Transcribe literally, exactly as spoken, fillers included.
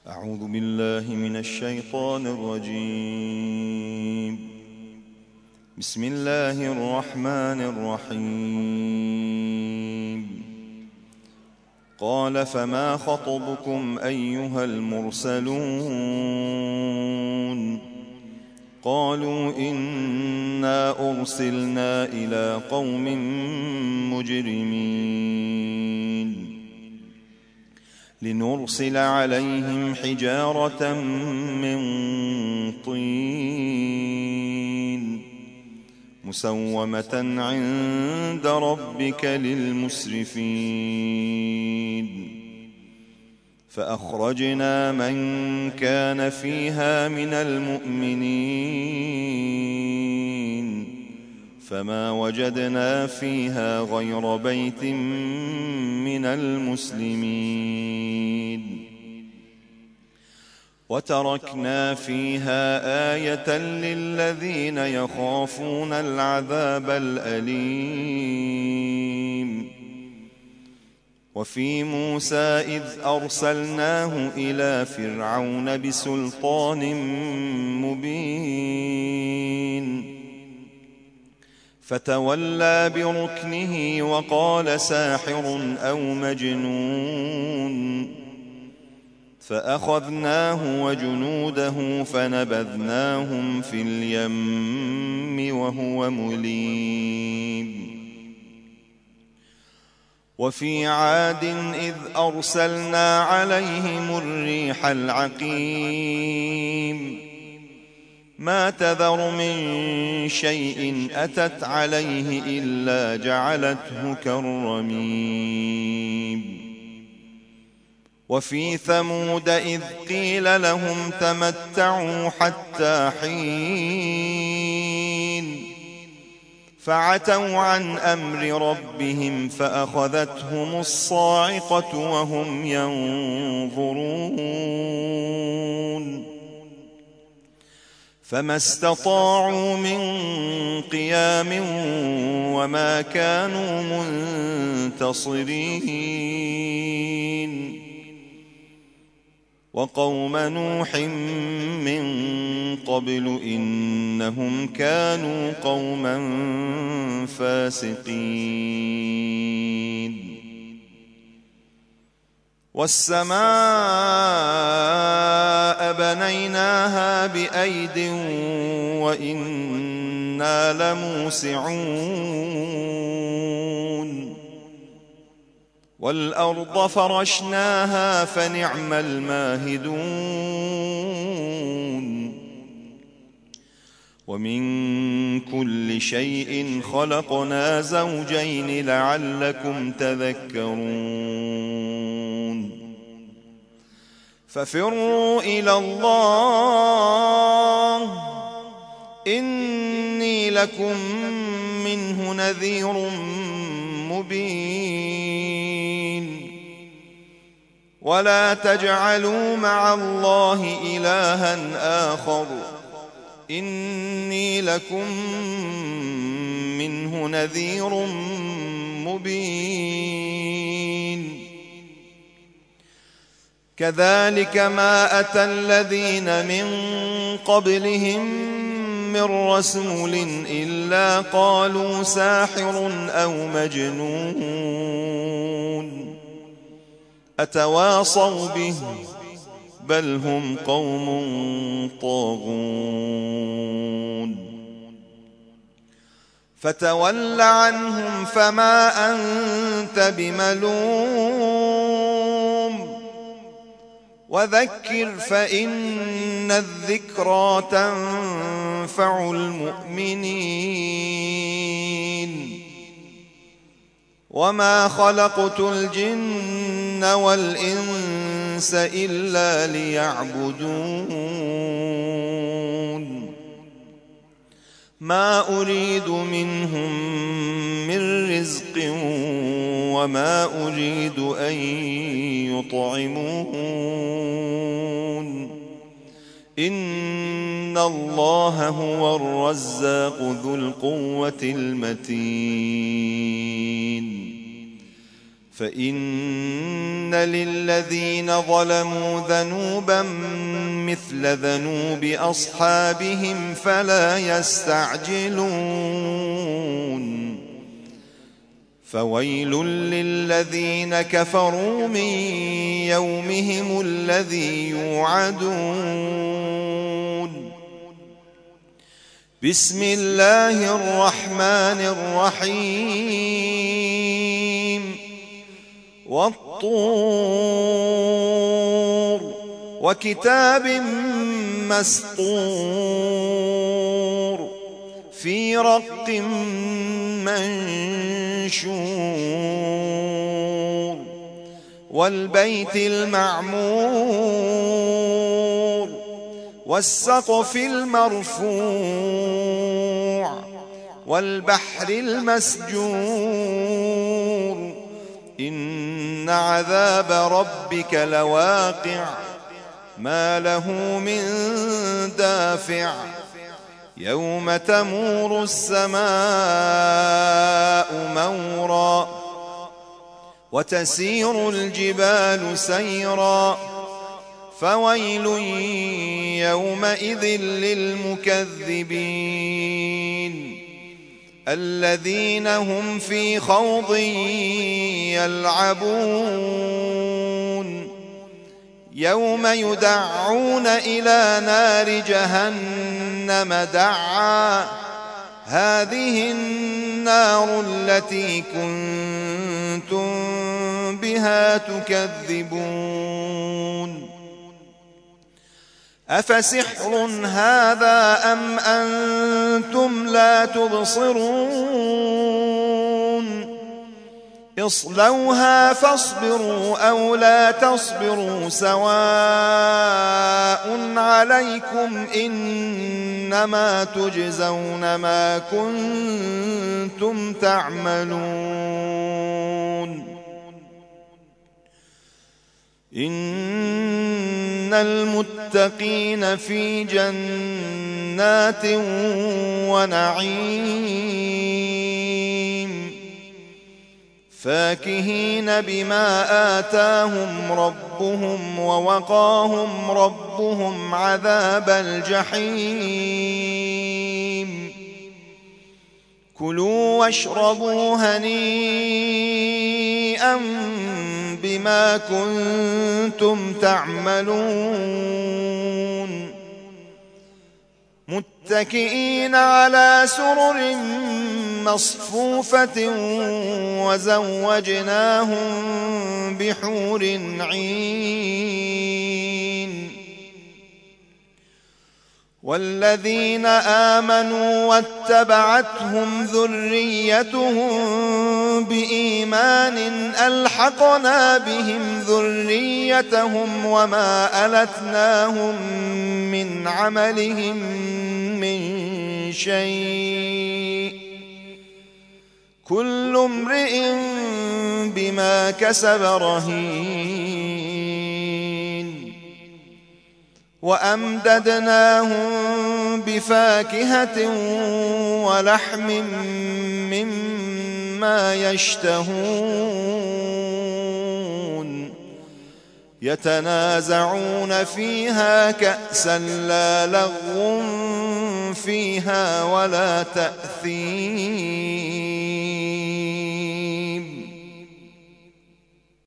أعوذ بالله من الشيطان الرجيم. بسم الله الرحمن الرحيم. قال فما خطبكم أيها المرسلون؟ قالوا إنا أرسلنا إلى قوم مجرمين لنرسل عليهم حجارة من طين مسومة عند ربك للمسرفين. فأخرجنا من كان فيها من المؤمنين فما وجدنا فيها غير بيت من المسلمين وتركنا فيها آية للذين يخافون العذاب الأليم. وفي موسى إذ أرسلناه إلى فرعون بسلطان مبين فتولى بركنه وقال ساحر أو مجنون. فأخذناه وجنوده فنبذناهم في اليم وهو مليم. وفي عاد إذ أرسلنا عليهم الريح العقيم ما تذر من شيء أتت عليه إلا جعلته كالرميم. وفي ثمود إذ قيل لهم تمتعوا حتى حين فعتوا عن أمر ربهم فأخذتهم الصاعقة وهم ينظرون فما استطاعوا من قيام وما كانوا منتصرين. وقوم نوح من قبل إنهم كانوا قوما فاسقين. والسماء بنيناها بأيد وإنا لموسعون. والأرض فرشناها فنعم الماهدون. ومن كل شيء خلقنا زوجين لعلكم تذكرون. ففروا إلى الله إني لكم منه نذير مبين. ولا تجعلوا مع الله إلها آخر إني لكم منه نذير مبين. كذلك ما أتى الذين من قبلهم من رسول إلا قالوا ساحر أو مجنون أتواصوا به بل هم قوم طاغون. فتول عنهم فما أنت بملوم وذكر فإن الذكرى تنفع المؤمنين. وما خلقت الجن والإنس إلا ليعبدون. ما أريد منهم من رزق وما أريد أن يطعمون. إن الله هو الرزاق ذو القوة المتين. فإن للذين ظلموا ذنوبا مثل ذنوب أصحابهم فلا يستعجلون فويل للذين كفروا من يومهم الذي يوعدون. بسم الله الرحمن الرحيم. والطور وكتاب مسطور في رق منشور والبيت المعمور والسقف المرفوع والبحر المسجور إن عذاب ربك لواقع ما له من دافع يوم تمور السماء مورا وتسير الجبال سيرا فويل يومئذ للمكذبين الذين هم في خوض يلعبون يوم يدعون إلى نار جهنم دعا هذه النار التي كنتم بها تكذبون أفسحر هذا أم أنتم لا تبصرون اصلوها فاصبروا أو لا تصبروا سواء عليكم إنما تجزون ما كنتم تعملون. إن المتقين في جنات ونعيم فاكهين بما آتاهم ربهم ووقاهم ربهم عذاب الجحيم كلوا واشربوا هنيئا بما كنتم تعملون متكئين على سرر مصفوفة وزوجناهم بحور عين والذين آمنوا واتبعتهم ذريتهم بإيمان ألحقنا بهم ذريتهم وما ألتناهم من عملهم من شيء كل امرئ بما كسب رهين وأمددناهم بفاكهة ولحم مما يشتهون يتنازعون فيها كأسا لا لغو فيها ولا تأثيم